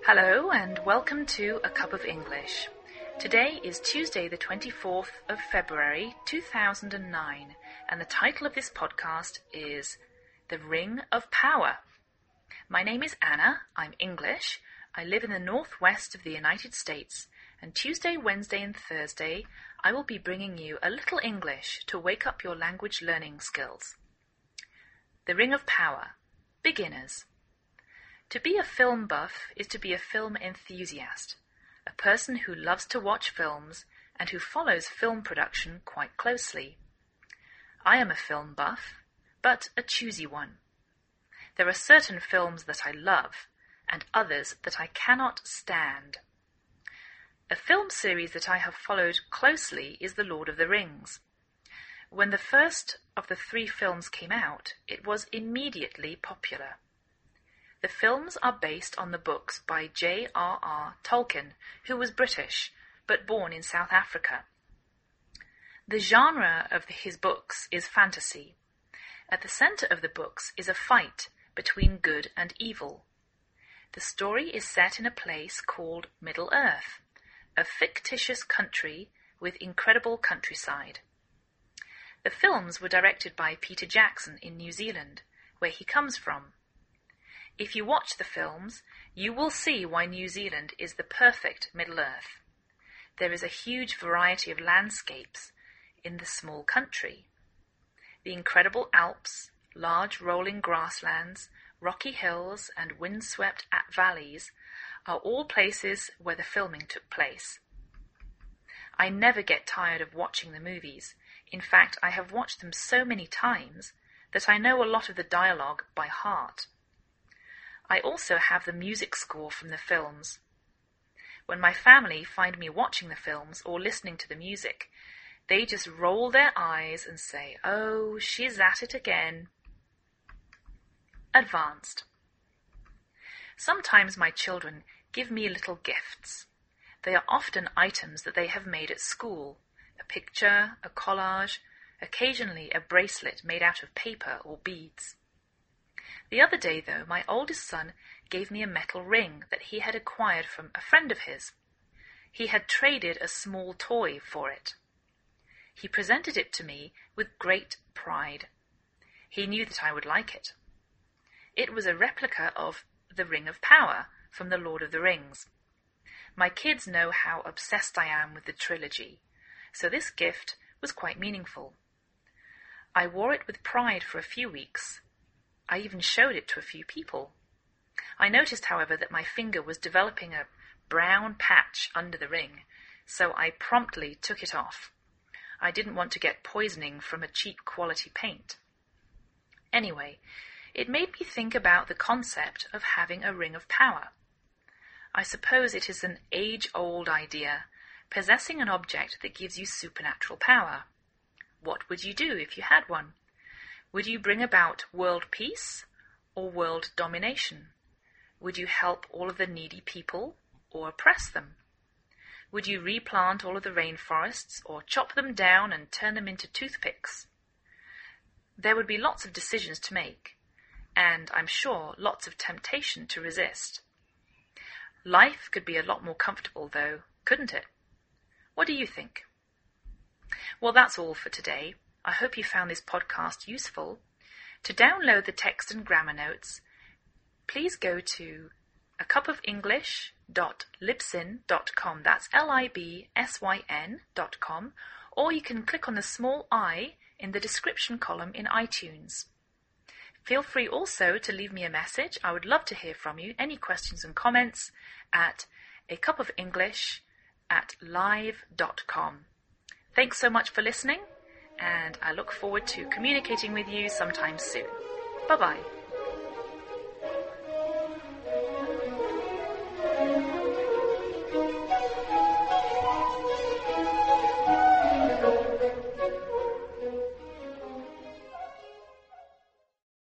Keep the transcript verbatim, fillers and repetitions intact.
Hello and welcome to A Cup of English. Today is Tuesday the twenty-fourth of February two thousand nine and the title of this podcast is The Ring of Power. My name is Anna, I'm English, I live in the northwest of the United States, and Tuesday, Wednesday and Thursday I will be bringing you a little English to wake up your language learning skills. The Ring of Power. Beginners. To be a film buff is to be a film enthusiast, a person who loves to watch films and who follows film production quite closely. I am a film buff, but a choosy one. There are certain films that I love and others that I cannot stand. A film series that I have followed closely is The Lord of the Rings. When the first of the three films came out, it was immediately popular. The films are based on the books by J R R Tolkien, who was British, but born in South Africa. The genre of his books is fantasy. At the centre of the books is a fight between good and evil. The story is set in a place called Middle-earth, a fictitious country with incredible countryside. The films were directed by Peter Jackson in New Zealand, where he comes from. If you watch the films, you will see why New Zealand is the perfect Middle-earth. There is a huge variety of landscapes in the small country. The incredible Alps, large rolling grasslands, rocky hills and windswept valleys are all places where the filming took place. I never get tired of watching the movies. In fact, I have watched them so many times that I know a lot of the dialogue by heart. I also have the music score from the films. When my family find me watching the films or listening to the music, they just roll their eyes and say, "Oh, she's at it again." Advanced. Sometimes my children give me little gifts. They are often items that they have made at school, a picture, a collage, occasionally a bracelet made out of paper or beads. The other day, though, my oldest son gave me a metal ring that he had acquired from a friend of his. He had traded a small toy for it. He presented it to me with great pride. He knew that I would like it. It was a replica of the Ring of Power from The Lord of the Rings. My kids know how obsessed I am with the trilogy, so this gift was quite meaningful. I wore it with pride for a few weeks. I even showed it to a few people. I noticed, however, that my finger was developing a brown patch under the ring, so I promptly took it off. I didn't want to get poisoning from a cheap quality paint. Anyway, it made me think about the concept of having a ring of power. I suppose it is an age-old idea, possessing an object that gives you supernatural power. What would you do if you had one? Would you bring about world peace or world domination? Would you help all of the needy people or oppress them? Would you replant all of the rainforests or chop them down and turn them into toothpicks? There would be lots of decisions to make, and I'm sure lots of temptation to resist. Life could be a lot more comfortable, though, couldn't it? What do you think? Well, that's all for today. I hope you found this podcast useful. To download the text and grammar notes, please go to a cup of english dot libsyn dot com. That's L I B S Y N dot com. Or you can click on the small I in the description column in iTunes. Feel free also to leave me a message. I would love to hear from you. Any questions and comments at a cup of english at live dot com. Thanks so much for listening, and I look forward to communicating with you sometime soon. Bye-bye.